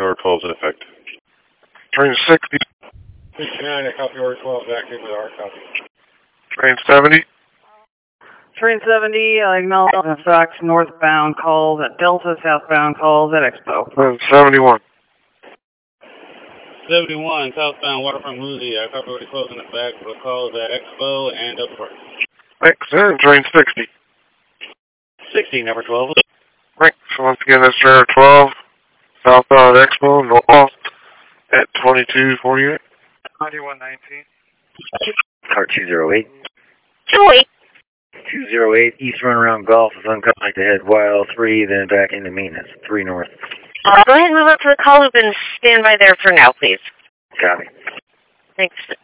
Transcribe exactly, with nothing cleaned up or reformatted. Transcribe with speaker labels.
Speaker 1: order twelve is in effect. Train sixty.
Speaker 2: sixty-nine, I copy order twelve, back in with our copy.
Speaker 1: Train seventy.
Speaker 3: Train seventy, I acknowledge in fact northbound calls at Delta, southbound calls at Expo.
Speaker 1: Train seventy-one.
Speaker 2: seventy-one, southbound Waterfront Muzi, I copy order twelve in effect with calls at Expo and Delta Park.
Speaker 1: Thanks, and train sixty.
Speaker 2: sixty, number twelve.
Speaker 1: Right, so once again, that's train twelve, southbound Expo, north at twenty-two forty-eight.
Speaker 3: ninety-one nineteen.
Speaker 4: Car two zero eight.
Speaker 5: two eight.
Speaker 4: two zero eight, east runaround Golf is uncontact to head Y L three, then back into maintenance, three north.
Speaker 5: Uh, go ahead and move up to the call loop and stand by there for now, please.
Speaker 4: Copy.
Speaker 5: Thanks.